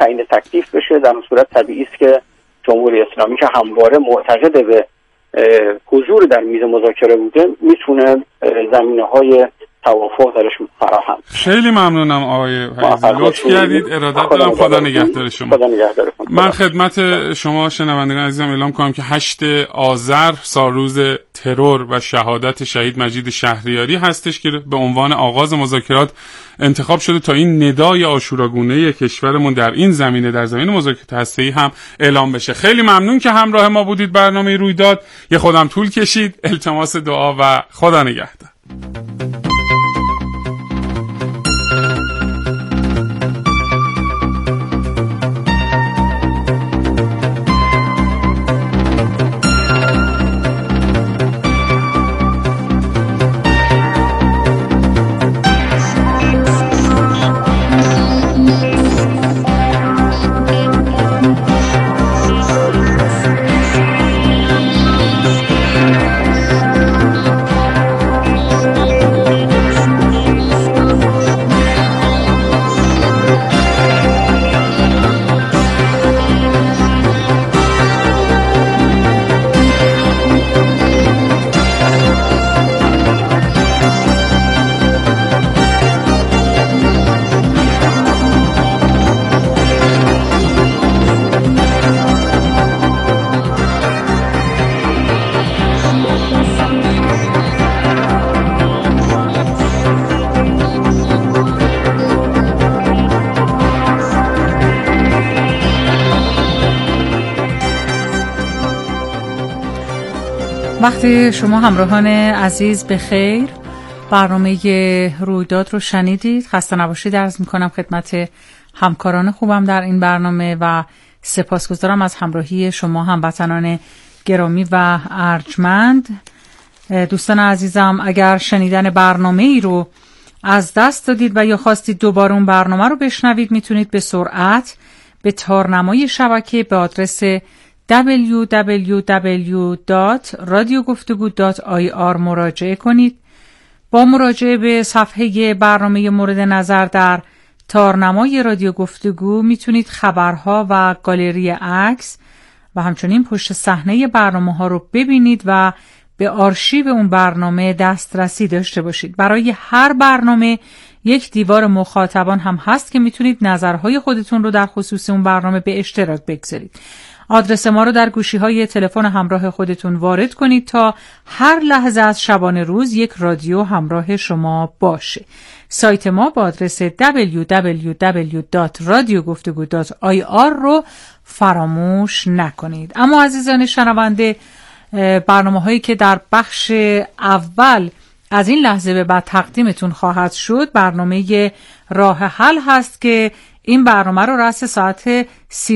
تعیین تکلیف بشه. در اون صورت طبیعی است که جمهوری اسلامی که همواره معتقد به حضور در میز مذاکره بوده میتونه زمینه‌های توافق درش فراهم. خیلی ممنونم آقای حفیظی، لطف کردید. ارادت دارم. خدا نگهدار شما. من خدمت شما شنوندگان عزیزم اعلام کنم که 8 آذر سالروز ترور و شهادت شهید مجید شهریاری هستش که به عنوان آغاز مذاکرات انتخاب شده تا این ندای عاشوراگونه کشورمون در این زمینه، در زمینه مذاکرات هسته‌ای هم اعلام بشه. خیلی ممنون که همراه ما بودید. برنامه رویداد یه خودم طول کشید. التماس دعا و خدا نگهدار. وقتی شما همراهان عزیز بخیر، برنامه رویداد رو شنیدید. خسته نباشید عرض میکنم خدمت همکاران خوبم در این برنامه و سپاسگزارم از همراهی شما هموطنان گرامی و ارجمند. دوستان عزیزم، اگر شنیدن برنامه ای رو از دست دادید و یا خواستید دوباره اون برنامه رو بشنوید، میتونید به سرعت به تارنمای شبکه به آدرس www.radioguftego.ir مراجعه کنید. با مراجعه به صفحه برنامه مورد نظر در تارنمای رادیو گفتگو میتونید خبرها و گالری عکس و همچنین پشت صحنه برنامه ها رو ببینید و به آرشیو اون برنامه دسترسی داشته باشید. برای هر برنامه یک دیوار مخاطبان هم هست که میتونید نظرهای خودتون رو در خصوص اون برنامه به اشتراک بگذارید. آدرس ما رو در گوشی‌های تلفن همراه خودتون وارد کنید تا هر لحظه از شبانه روز یک رادیو همراه شما باشه. سایت ما با آدرس www.radioguftego.ir رو فراموش نکنید. اما عزیزان شنونده، برنامه‌هایی که در بخش اول از این لحظه به بعد تقدیمتون خواهد شد برنامه راه حل هست که این برنامه رو رأس ساعت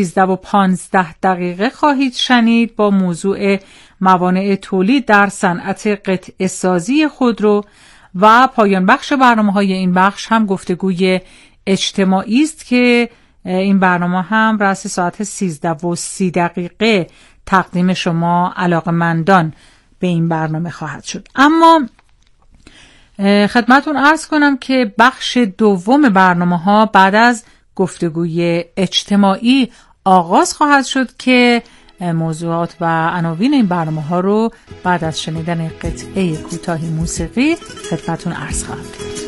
13:15 خواهید شنید با موضوع موانع تولید در صنعت قطعه سازی خودرو و پایان بخش برنامه‌های این بخش هم گفتگوی اجتماعی است که این برنامه هم رأس ساعت 13:30 تقدیم شما علاقه‌مندان به این برنامه خواهد شد. اما خدمتون عرض کنم که بخش دوم برنامه‌ها بعد از گفتگوی اجتماعی آغاز خواهد شد که موضوعات و عناوین این برنامه‌ها رو بعد از شنیدن قطعه کوتاهی موسیقی خدمتون عرض خواهم کرد.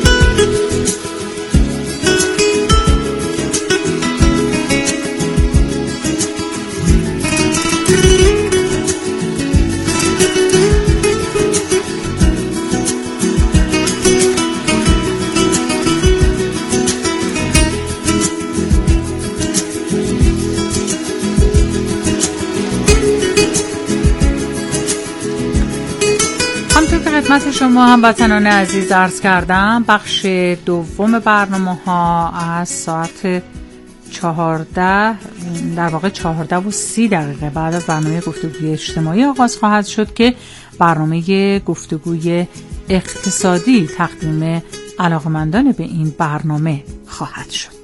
خدمت شما هموطنان عزیز عرض کردم بخش دوم برنامه‌ها از ساعت 14 در واقع 14:30 بعد از برنامه گفتگوی اجتماعی آغاز خواهد شد که برنامه گفتگوی اقتصادی تقدیم علاقمندان به این برنامه خواهد شد.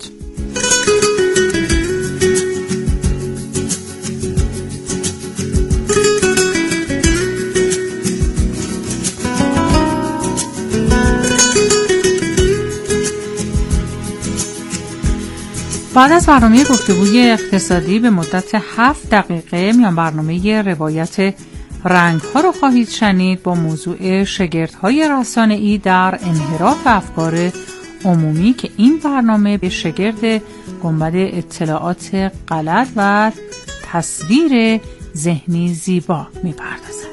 بعد از برنامه گفتگوی اقتصادی به مدت 7 دقیقه میان برنامه روایت رنگ‌ها رو خواهید شنید با موضوع شگردهای رسانه‌ای در انحراف افکار عمومی که این برنامه به شگرد گنبد اطلاعات غلط و تصویر ذهنی زیبا می‌پردازد.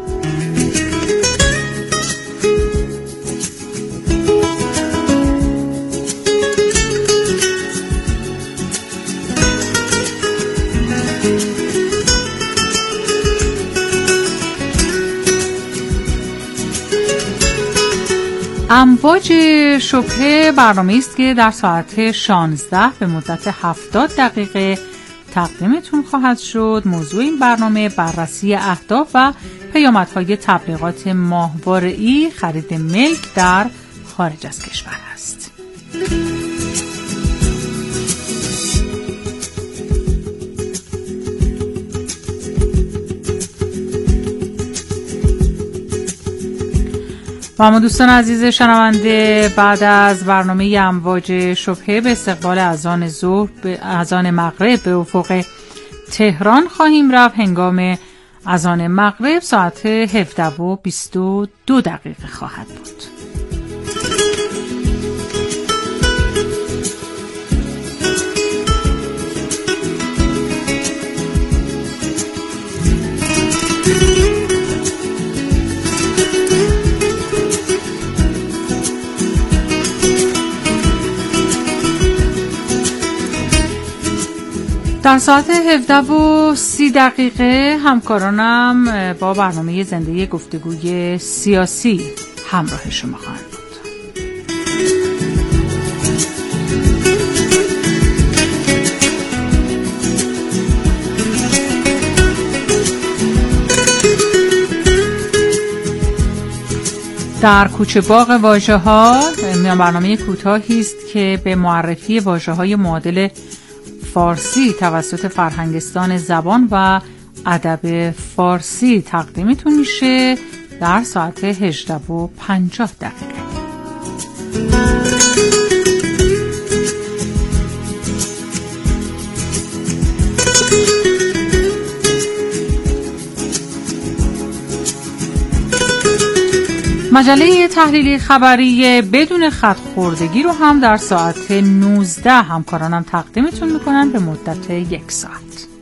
امواج شبهه برنامه است که در ساعت 16 به مدت 70 دقیقه تقدیمتون خواهد شد. موضوع این برنامه بررسی اهداف و پیامدهای تبلیغات ماهواره‌ای خرید ملک در خارج از کشور است. و اما دوستان عزیز شنونده، بعد از برنامه امواج شبهه به استقبال اذان ظهر به اذان مغرب به افق تهران خواهیم رفت. هنگام اذان مغرب ساعت 17:22 دقیقه خواهد بود. در ساعت 17:30 دقیقه همکارانم با برنامه زنده گفتگوی سیاسی همراه شما خواهند بود. در کوچه باغ واژه‌ها برنامه کوتاهی است که به معرفی واژه‌های معادل فارسی توسط فرهنگستان زبان و ادب فارسی تقدیمتون میشه در ساعت 18:50 دقیقه. مجله تحلیلی خبری بدون خط خوردگی رو هم در ساعت 19 همکارانم تقدیمتون میکنن به مدت 1 ساعت.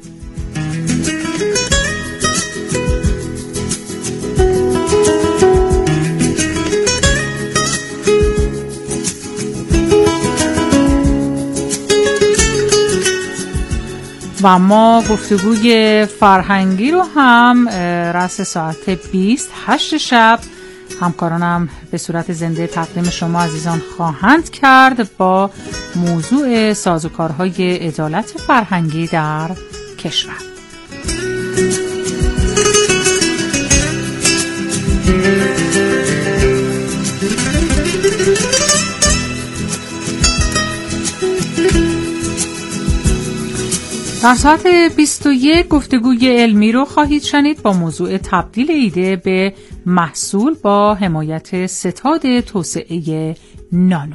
و ما گفتگوی فرهنگی رو هم رأس ساعت 28 شب همکارانم به صورت زنده تقدیم شما عزیزان خواهند کرد با موضوع سازوکارهای عدالت فرهنگی در کشور. در ساعت 21 گفتگوی علمی رو خواهید شنید با موضوع تبدیل ایده به محصول با حمایت ستاد توسعه نانو.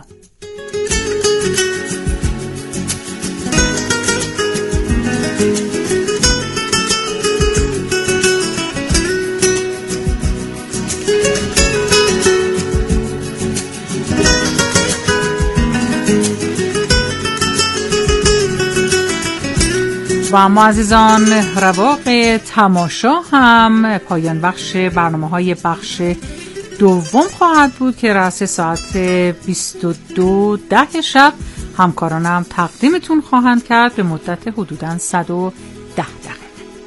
و اما عزیزان رواق تماشا هم پایان بخش برنامه‌های بخش دوم خواهد بود که رأس ساعت 22:10 شب همکارانم تقدیمتون خواهند کرد به مدت حدوداً 110 دقیقه.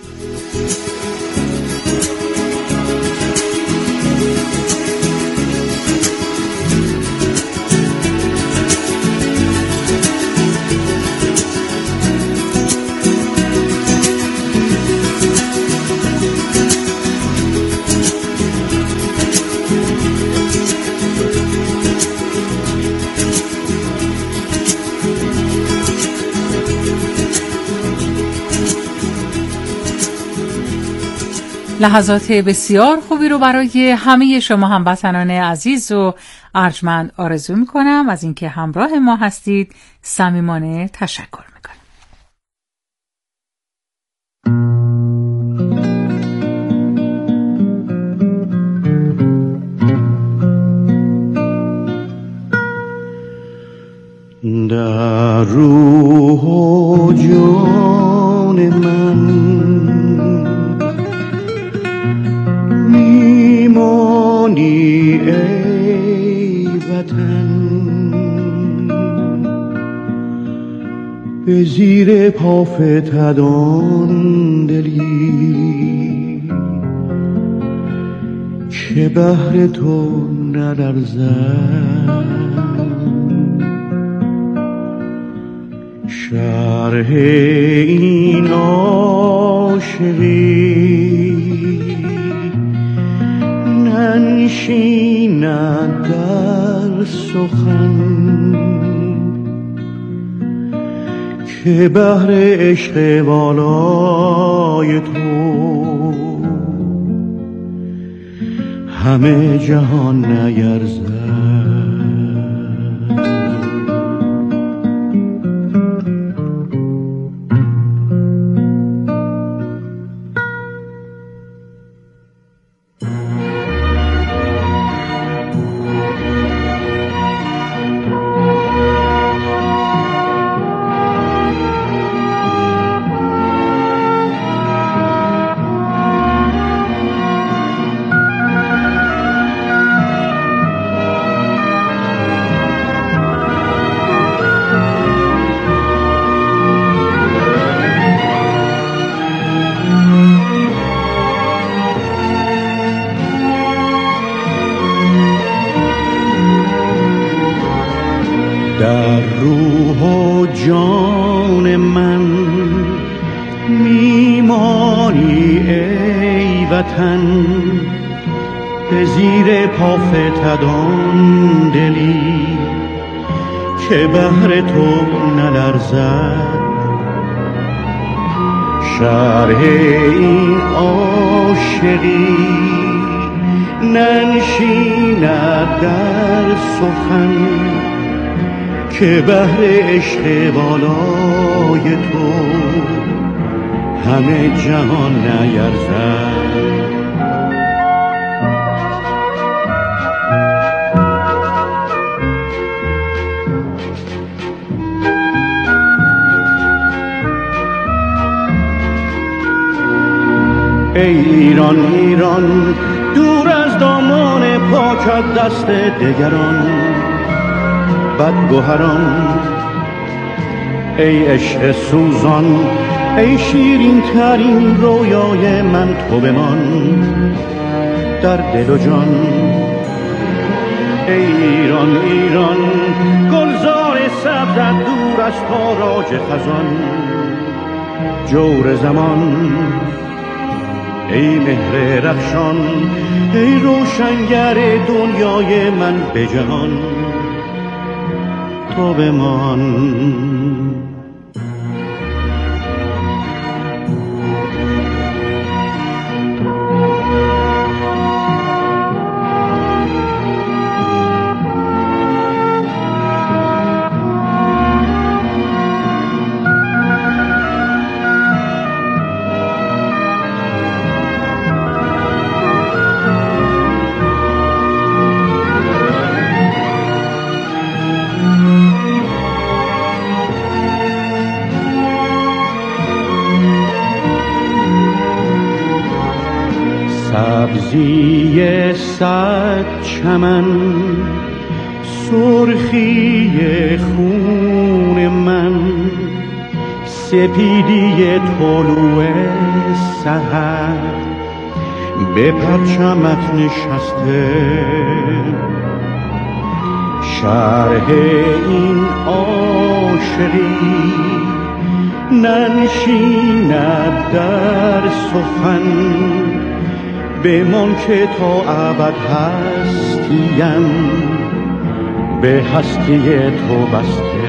لحظات بسیار خوبی رو برای همه شما هموطنان عزیز و ارجمند آرزو میکنم از اینکه همراه ما هستید. صمیمانه تشکر میکنم. در روح و جان من میمانی ای وطن، به زیر پا فتدان دلی که بهر تو نلرزد. شرح این عاشقی ننشیند در سخن که بهر عشق والای تو همه جهان نیرزد. در روح و جان من میمانی ای وطن، به زیر پا فتدان دلی که بهر تو نلرزد. شرح این عاشقی ننشیند در سخن که بهر عشق بالای تو همه جهان نیرزد. ای ایران ایران دور از دامان پاکت دست دگران بدگوهران، ای عشق سوزان ای شیرین ترین رویای من تو بمان در دل و جان. ای ایران ایران گلزار سبزت دور از تاراج خزان جور زمان، ای مهر رخشان ای روشنگر دنیای من به جهان تو بمان. سبزی صد چمن سرخی خون من، سپیدی طلوع سحر به پرچمت نشسته. شرح این عاشقی ننشیند در سخن بمان که تا ابد هستیم به هستی تو بسته.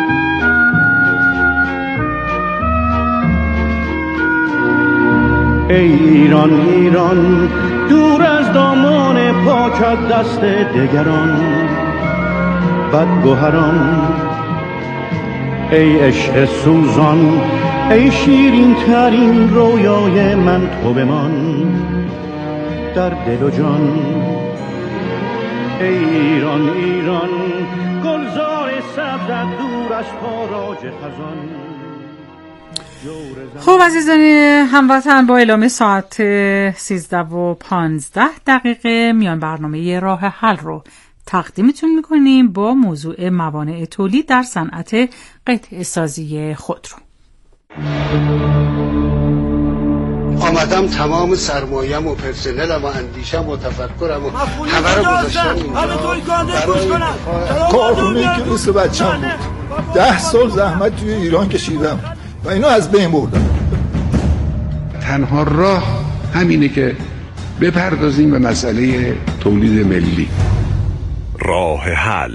ای ای ایران ایران دور از دامان پاکت دست دگران بدگوهران، ای عشق سوزان ای شیرین ترین رویای من تو بمان در دل و جان. ای ایران ایران گلزار سبزت دور از تاراج خزان. خب عزیزان هموطن، با اعلام ساعت 13:15 میان برنامه راه حل رو تقدیمتون میکنیم با موضوع موانع تولید در صنعت قطعه سازی خودرو. آمدم تمام سرمایه‌ام و پرسنلم و اندیشم و تفکرم و همه رو گذاشتم اینجا. کارخونه که مثل بچه‌م بود. 10 سال زحمت توی ایران کشیدم و اینو از بین بردم. تنها راه همینه که بپردازیم به مسئله تولید ملی. راه حل.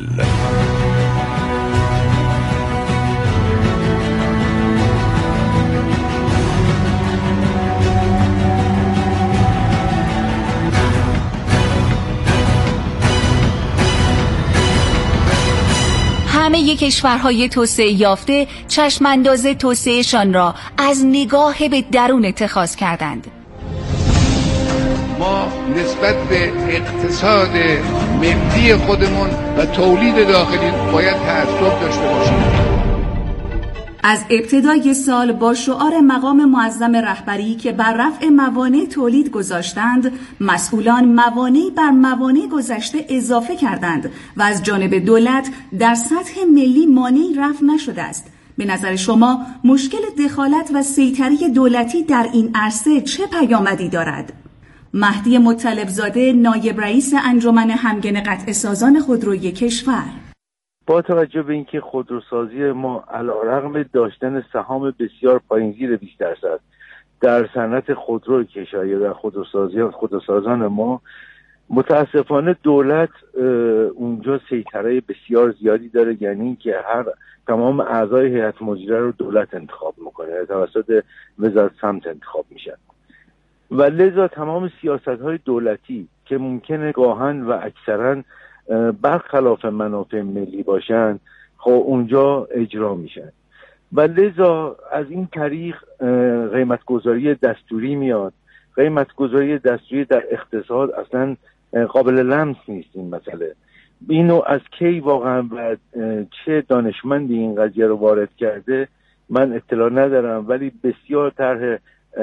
همه کشورهای توسعه یافته چشمانداز توسعهشان را از نگاه به درون اتخاذ کردند. ما نسبت به اقتصاد ملی خودمون و تولید داخلی باید تعصب داشته باشیم. از ابتدای سال با شعار مقام معظم رهبری که بر رفع موانع تولید گذاشتند، مسئولان موانعی بر موانع گذشته اضافه کردند و از جانب دولت در سطح ملی مانعی رفع نشده است. به نظر شما مشکل دخالت و سیطره دولتی در این عرصه چه پیامدی دارد؟ مهدی مطلبزاده، نایب رئیس انجمن همگن قطعه سازان خودروی کشور: با توجه به اینکه خودروسازی ما علیرغم داشتن سهام بسیار پایین زیر 20% در صنعت خودروی کشور یا در خودروسازان ما، متاسفانه دولت اونجا سیطره بسیار زیادی داره. یعنی اینکه تمام اعضای هیئت مدیره رو دولت انتخاب میکنه، توسط وزارت سمت انتخاب میشن و لذا تمام سیاست‌های دولتی که ممکنه گاهن و اکثرا برخلاف منافع ملی باشن، خب اونجا اجرا میشن و لذا از این طریق قیمتگذاری دستوری میاد. قیمتگذاری دستوری در اقتصاد اصلا قابل لمس نیست. این مسئله اینو از کی واقعا و چه دانشمندی این قضیه رو وارد کرده من اطلاع ندارم، ولی بسیار طرح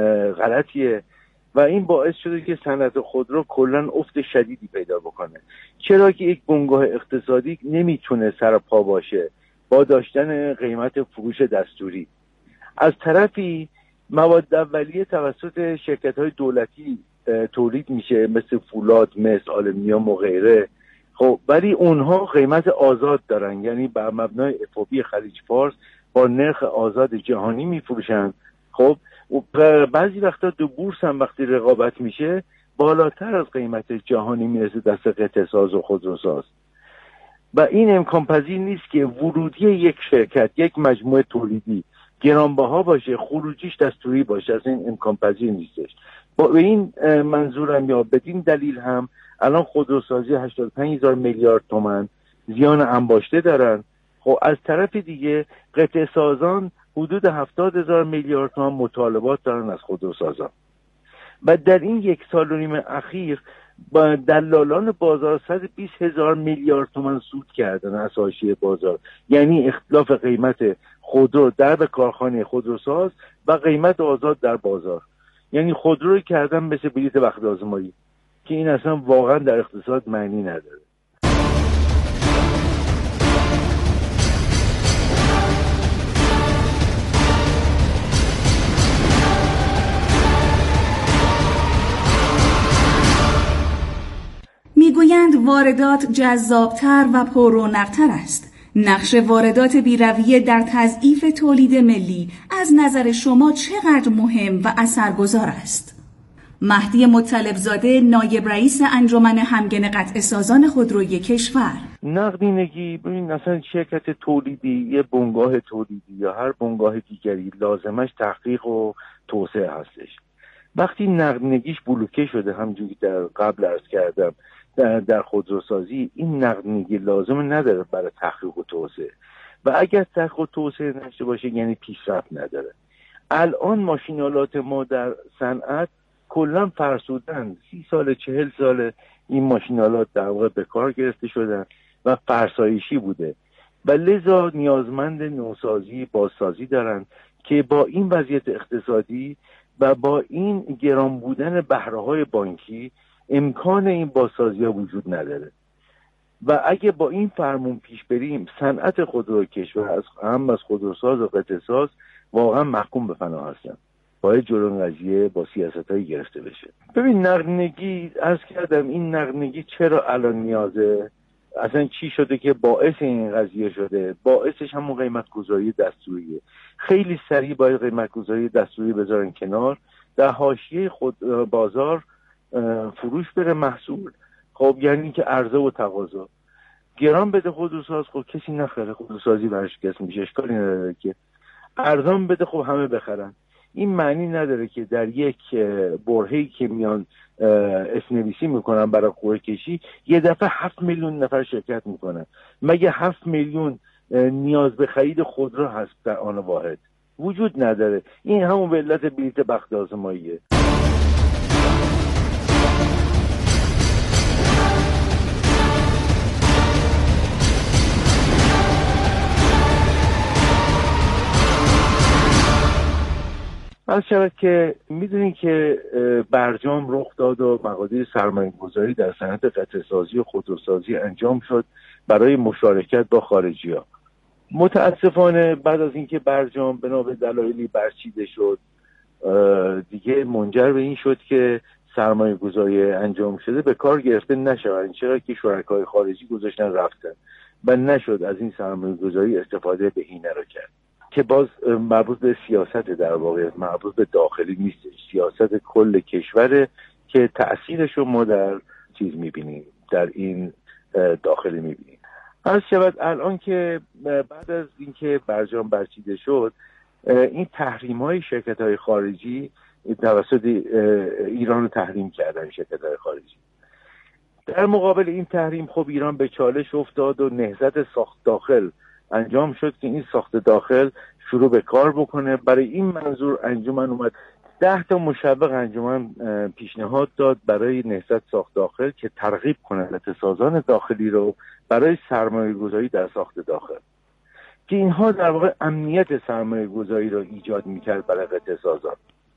غلطیه و این باعث شده که صنعت خودرو کلا افت شدیدی پیدا بکنه. چرا که یک بنگاه اقتصادی نمیتونه سر پا باشه با داشتن قیمت فروش دستوری. از طرفی مواد اولیه توسط شرکت‌های دولتی تولید میشه، مثل فولاد، مثل آلومینیوم و غیره. خب ولی اونها قیمت آزاد دارن، یعنی بر مبنای FOB خلیج فارس با نرخ آزاد جهانی میفروشن. خب بعضی وقتا دو بورس هم وقتی رقابت میشه بالاتر از قیمت جهانی میرسه دست قطعه ساز و خودروساز و این امکان پذیر نیست که ورودی یک شرکت، یک مجموعه تولیدی گرانبها باشه، خروجیش دستوری باشه. از این امکان پذیر نیستش. با این منظورم یا بدین دلیل هم الان خودروسازی 85,000 میلیارد تومان زیان انباشته دارن. خب از طرف دیگه قطعه سازان حدود 70,000 میلیارد تومان مطالبات دارن از خودروسازان و در این 1.5 سال اخیر با دلالان بازار 120,000 میلیارد تومان سود کردن از حاشیه بازار. یعنی اختلاف قیمت خودرو در به کارخانه خودروساز و قیمت آزاد در بازار، یعنی خودرو کردن مثل بلیت وقت آزمایی که این اصلا واقعا در اقتصاد معنی نداره. میگویند واردات جذابتر و پررونق‌تر است. نقش واردات بی‌رویه در تضعیف تولید ملی از نظر شما چقدر مهم و اثرگذار است؟ مهدی مطلبزاده، نایب رئیس انجمن همگن قطعه سازان خودروی کشور: نقدینگی، ببین اصلا شرکت تولیدی، یه بنگاه تولیدی یا هر بنگاه دیگری لازمش تحقیق و توسعه هستش وقتی نقدینگیش بلوکه شده، همونجوری در قبل عرض کردم در خودروسازی، این نقدینگی لازم نداره برای تحقیق و توسعه، و اگر تحقیق و توسعه نشه باشه یعنی پیشرفت نداره. الان ماشینالات ما در صنعت کلا فرسودن، 30 سال 40 سال این ماشینالات در واقع به کار گرفته شدن و فرسایشی بوده و لذا نیازمند نوسازی، بازسازی دارن که با این وضعیت اقتصادی و با این گران بودن بهره‌های بانکی امکان این بازسازی ها وجود نداره. و اگه با این فرمون پیش بریم، صنعت خودرو کشور هم از خودروساز و قطعه‌ساز واقعا محکوم به فنا هستن. باید جلو قضیه با سیاستایی گرفته بشه. ببین نقدینگی، عرض کردم این نقدینگی چرا الان نیازه؟ اصلا چی شده که باعث این قضیه شده؟ باعثش همون قیمت گذاری دستوریه. خیلی سریع باید قیمت گذاری دستوری بذارن کنار، در حاشیه خود بازار فروش بره محصول. خب یعنی که عرضه و تقاضا گران بده خودروساز، خب کسی نخره، خودروسازی برش کس میشه، اشکالی نداره که ارزان بده، خب همه بخرن. این معنی نداره که در یک برهه‌ای که میان اسم‌نویسی میکنن برای قرعه کشی یه دفعه 7 میلیون نفر شرکت میکنن. مگه 7 میلیون نیاز به خرید خودرو هست در آن واحد؟ وجود نداره. این همون به علت بلیت بخت آزماییه. از شود که میدونین که برجام رخ داد و مقادیر سرمایه‌گذاری در صنعت قطعه‌سازی و خودروسازی انجام شد برای مشارکت با خارجی‌ها. متاسفانه بعد از اینکه برجام بنا به دلایلی برچیده شد، دیگه منجر به این شد که سرمایه‌گذاری انجام شده به کار گرفته نشود، چرا که شرکای خارجی گذاشتن رفتن و نشد از این سرمایه‌گذاری استفاده بهینه رو کرد، که باز مربوط به سیاست، در واقع مربوط به داخلی نیست، سیاست کل کشوره که تأثیرش رو ما در چیز میبینیم، در این داخلی میبینیم. از شود الان که بعد از اینکه برجام برچیده شد، این تحریم های شرکت های خارجی توسط ایران رو تحریم کردن شرکت های خارجی. در مقابل این تحریم خب ایران به چالش افتاد و نهضت ساخت داخل انجام شد که این ساخت داخل شروع به کار بکنه. برای این منظور انجمن اومد 10 تا مشوق انجمن پیشنهاد داد برای نهضت ساخت داخل که ترغیب کنه قطعه‌سازان داخلی رو برای سرمایه‌گذاری در ساخت داخل، که اینها در واقع امنیت سرمایه‌گذاری رو ایجاد می‌کرد برای قطعه‌سازان،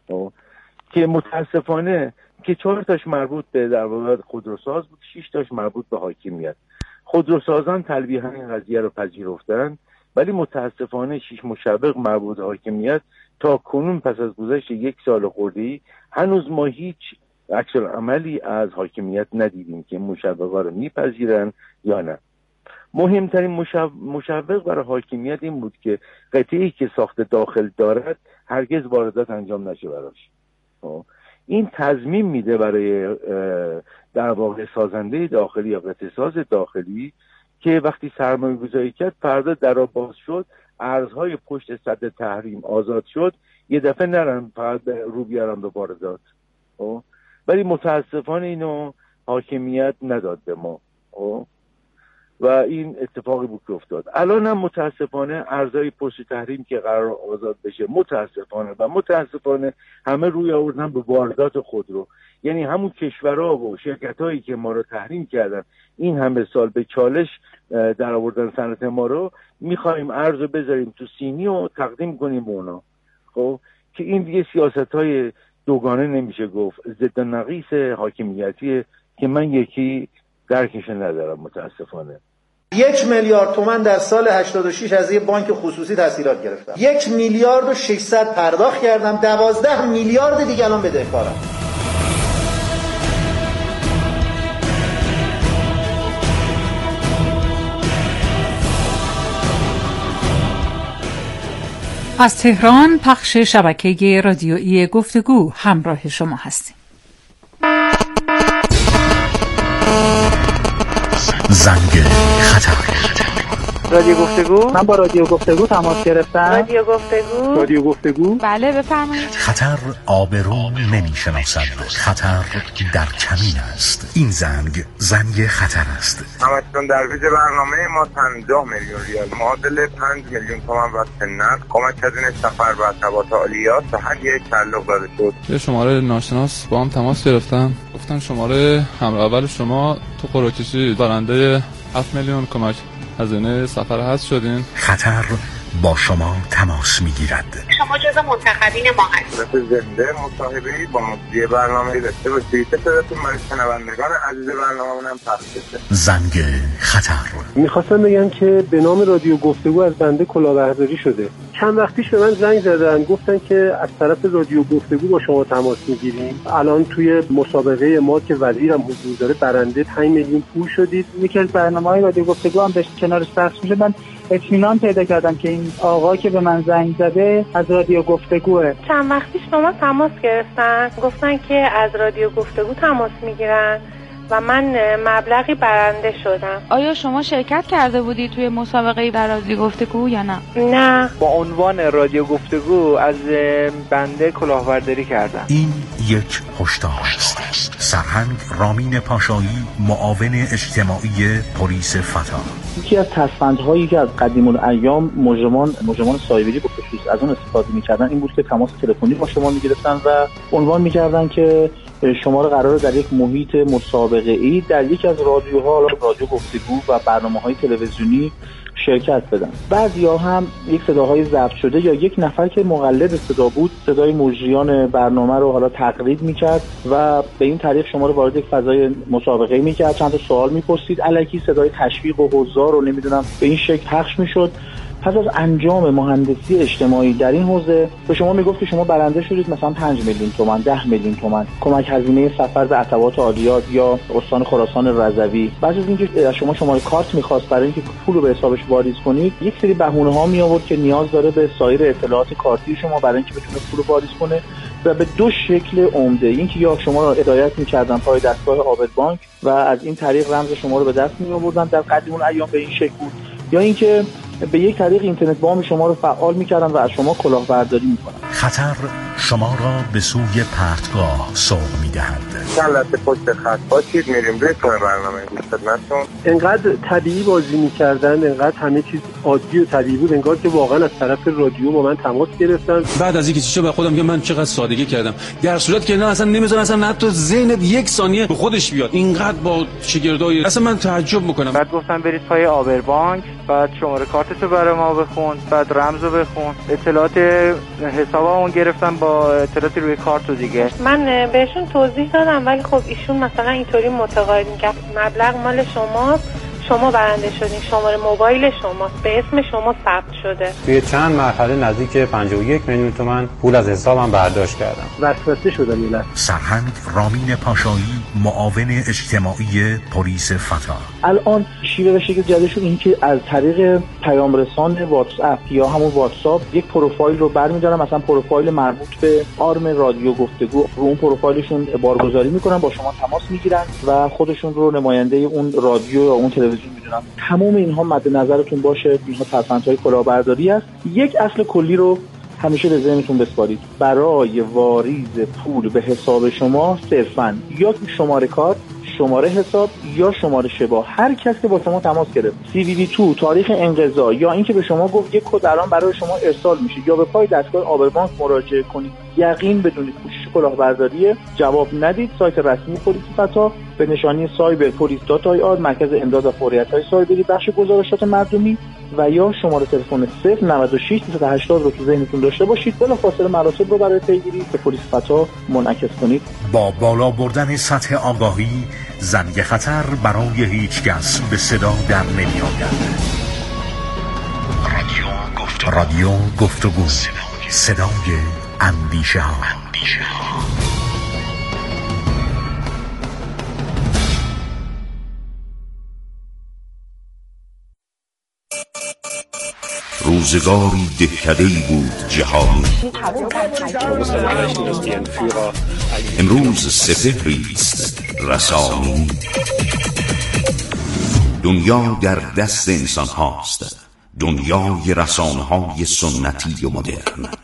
که متاسفانه که 4 تاش مربوط به در واقع خودروساز بود، 6 تاش مربوط به حاکمیت. خودروسازان تلویحاً این قضیه رو پذیرفتن، ولی متاسفانه 6 مشوق مربوط به حاکمیت تا کنون پس از گذشت 1 سال خورده‌ای هنوز ما هیچ عکس عملی از حاکمیت ندیدیم که مشوقا رو میپذیرن یا نه. مهمترین مشوق برای حاکمیت این بود که قطعه‌ای که ساخت داخل دارد هرگز واردات انجام نشه براش. این تضمین میده برای در واقع سازنده داخلی یا قطعه‌ساز داخلی که وقتی سرمایه گذاری کرد، فردا درا باز شد، ارزهای پشت سد تحریم آزاد شد، یه دفعه نرن فقط رو بیارن به واردات. ولی متاسفانه اینو حاکمیت نداد به ما و این اتفاقی بود که افتاد. الان هم متاسفانه ارزهای پشت تحریم که قرار آزاد بشه، متاسفانه همه روی آوردن به واردات خودرو. یعنی همون کشورها و شرکتایی که ما رو تحریم کردن این همه سال به چالش در آوردن صنعت ما رو، میخوایم ارزو بذاریم تو سینی و تقدیم کنیم به اونا. خب که این دیگه سیاست‌های دوگانه نمیشه گفت، ضد و نقیص حاکمیتیه که من یکی درکش ندارم متاسفانه. 1 میلیارد تومان در سال 86 از یه بانک خصوصی تسهیلات گرفتم. 1 میلیارد و 600 پرداخت کردم، 12 میلیارد دیگه الان بدهکارم. از تهران پخش شبکه رادیویی گفتگو همراه شما هستیم. زنگ خطر. رادیو گفتگو؟ من با رادیو گفتگو تماس گرفتم. رادیو گفتگو؟ بله بفرمایید. خطر آبرو نمیشناسد، خطر در کمین است. این زنگ خطر است. همچون در ویژه برنامه ما 50 میلیون ریال معادل 5 میلیون تومان واسه نقد کمک هزینه سفر و ارتباط عالیات به هر یک تعلق داده شد. یه شماره ناشناس با هم تماس گرفتم، گفتن شماره همراه اول شما تو قرعه کشی برنده 7 میلیون کمک هزینه سفر هست شدین. خطر با شما تماس میگیرد. شما جزو منتخبین ما هستید. زنده مصاحبه‌ای با مجری برنامه داشته باشید. صداتون برای شنوندگان عزیز برنامه‌مون هم پخش بشه. زنگ خطر. می‌خواستم بگم که به نام رادیو گفتگو از بنده کلاهبرداری شده. چند وقت پیش به من زنگ زدن، گفتن که از طرف رادیو گفتگو با شما تماس میگیریم. الان توی مسابقه ما که وزیرم حضور داره برنده 5 میلیون پول شدید. یکی از برنامه‌های رادیو گفتگو هم به کنارش پخش میشه. من اطمینان پیدا کردم که این آقا که به من زنگ زده از رادیو گفتگوه. چند وقت پیش با ما تماس گرفتن، گفتن که از رادیو گفتگو تماس میگیرن و من مبلغی برنده شدم. آیا شما شرکت کرده بودی توی مسابقه در رادیو گفتگو یا نه؟ نه. با عنوان رادیو گفتگو از بنده کلاهبرداری کردم. این یک هشدار است. سرهنگ رامین پاشایی، معاون اجتماعی پلیس فتا. یکی از تصفندهایی که از قدیم الایام مجرمان سایبری به خصوص از اون استفاده می‌کردن این بود که تماس تلفنی با شما می‌گرفتن و عنوان می‌کردن که شما رو قراره در یک محیط مسابقه‌ای در یکی از رادیوها، رادیو گفتگو و برنامه‌های تلویزیونی شرکت بدن. بعضیا هم یک صداهای ضبط شده یا یک نفر که مقلد صدا بود صدای مجریان برنامه رو حالا تقلید میکرد و به این طریق شما رو وارد یک فضای مسابقه میکرد، چند تا سوال میپرسید، الکی صدای تشویق و حضار رو نمیدونم به این شکل پخش میشد. پس از انجام مهندسی اجتماعی در این حوزه به شما میگفت که شما برنده شدید مثلا 5 میلیون تومان، 10 میلیون تومان کمک هزینه سفر به ارتباط عالیات یا استان خراسان رضوی. بعد از اینکه شما شماره کارت می‌خواست برای اینکه پول رو به حسابش واریز کنید، یک سری بهونه‌ها می آورد که نیاز داره به سایر اطلاعات کارتی شما برای اینکه بتونه پول رو واریز کنه و به دو شکل عمده. اینکه یا شما رو هدایت می‌کردن پای دستگاه عابد بانک و از این طریق رمز شما رو به دست می‌آوردن، در قدیم الایام به این شکل بود، یا اینکه به یک طریق اینترنت بانک شما رو فعال می‌کردن و از شما کلاهبرداری می‌کنن. خطر شما را به سوی پرتگاه سوق می‌دهد. چند لحظه پشت خط باشید، میریم روی برنامه خدمتتون. انقدر طبیعی بازی می‌کردن، انقدر همه چیز عادی و طبیعی بود، انگار که واقعا از طرف رادیو با من تماس گرفتن. بعد از اینکه چیزا به خودم میگم من چقدر سادگی کردم، در صورت که نه اصلا نمی‌ذارن اصلا حتی ذهنت یک ثانیه به خودش بیاد. اینقدر با شگردای اصلا من تعجب می‌کنم. بعد گفتن برید پای آبر بانک، بعد شماره کارتتو برای ما بخون، بعد رمزو بخون، اطلاعات حسابمون گرفتن با اطلاعاتی روی کارت و دیگه. من بهشون توضیح دادم ولی خب ایشون مثلا اینطوری معتقد می‌کرد مبلغ مال شماست، شما برنده شدین، شماره موبایل شماست، به اسم شما ثبت شده. توی چند مرحله نزدیک 51 میلیون تومان پول از حسابم برداشت کردم. وسوسه شدم میلاد. سرهنگ رامین پاشایی، معاون اجتماعی پلیس فتا. الان شیوه و شکل جدیدشون این که از طریق پیام رسان واتس اپ یا همون واتساپ یک پروفایل رو برمی‌دارن، مثلا پروفایل مربوط به آرم رادیو گفتگو، رو اون پروفایلشون بارگذاری میکنن، با شما تماس میگیرن و خودشون رو نماینده اون رادیو یا اون تلویزیون میدونن. تمام اینها مد نظرتون باشه، اینها تفاوت‌های کلاهبرداری است. یک اصل کلی رو همیشه به ذهنتون بسپارید. برای واریز پول به حساب شما صرفاً یا شماره کارت، شماره حساب یا شماره شبا، هر کسی که با شما تماس گرفت، CVV2 تاریخ انقضا یا اینکه به شما گفت یک کد الان برای شما ارسال میشه یا به پای دستگاه آبر بانک مراجعه کنید، یقین بدونید کوشش کلاهبرداری، جواب ندید. سایت رسمی پلیس فتا به نشانی cyberpolice.ir، مرکز امداد و فوریت‌های سایبری، بخش گزارشات مردمی، و یا شماره تلفن 096 380 رو تو ذهنتون داشته باشید. بلافاصله مراتب رو برای پیگیری به پلیس فتا منعکس کنید. با بالا بردن سطح آگاهی، زنگ خطر برای هیچ کس به صدا در نمی‌آید. رادیو گفتگو، صدای اندیشه ها. روزگاری دهکده‌ای بود جهانی، امروز سپهری است رسانی. دنیا در دست انسان هاست، دنیای رسانه‌های سنتی و مدرن.